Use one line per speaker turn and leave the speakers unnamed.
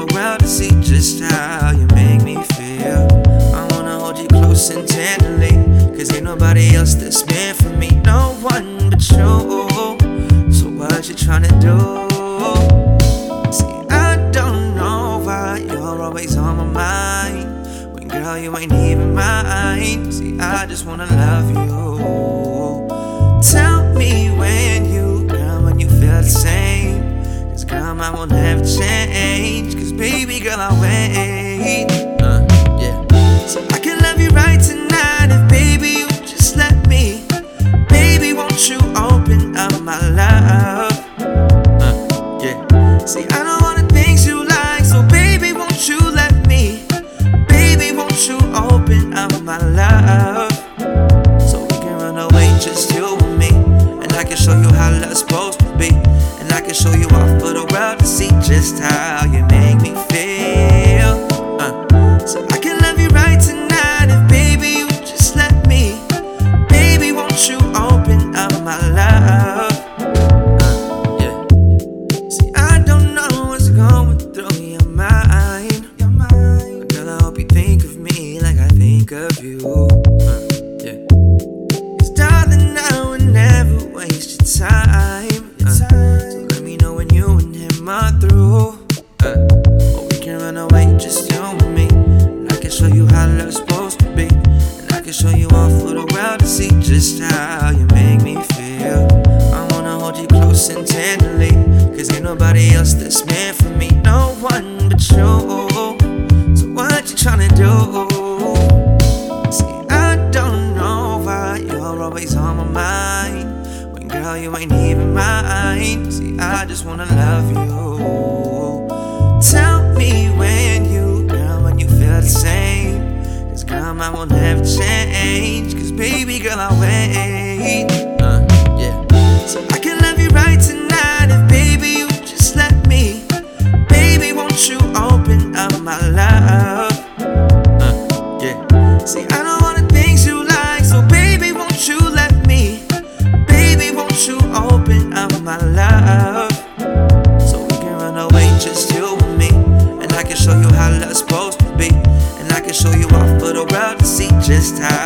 the world to see just how you make me feel. I wanna hold you close and tenderly, cause ain't nobody else that's meant for me, no one but you. So what you tryna do? See, I don't know why you're always on my mind, when girl you ain't even mine. See, I just wanna love you. Tell me when you feel the same, cause girl mine will never change, cause baby girl I'll wait. Yeah. So I can love you right tonight if baby you just let me. Baby won't you open up my love? Yeah. See I know all the things you like, so baby won't you let me. Baby won't you open up my love, so we can run away just you and me, and I can show you how love's supposed to be, and I can show you off for the world to see just how you make me feel. So I can love you right tonight if baby you just let me. Baby won't you open up my love? Yeah. See I don't know what's going through your mind, but girl I hope you think of me like I think of you. Yeah. Cause darling I would never waste your time. So let me know when you and him are through, or we can run away just you and me, and I can show you how love's supposed to be, and I can show you all for the world to see just how you make me feel. I wanna hold you close and tenderly, cause ain't nobody else that's meant for me, no one but you. So what you tryna do? See I don't know why you're always on my mind, when girl you ain't even mine. See I just wanna love you. Tell me when you feel the same, cause girl mine will never change, cause baby girl I'll wait. Yeah. So I can love you right tonight if baby you just let me. Baby won't you open up my love? Yeah. See I know all the things you like, so baby won't you let me. Baby won't you open up my love, so we can run away just you and me, and I can show you how love's supposed to be, and I can show you off for the world to see just how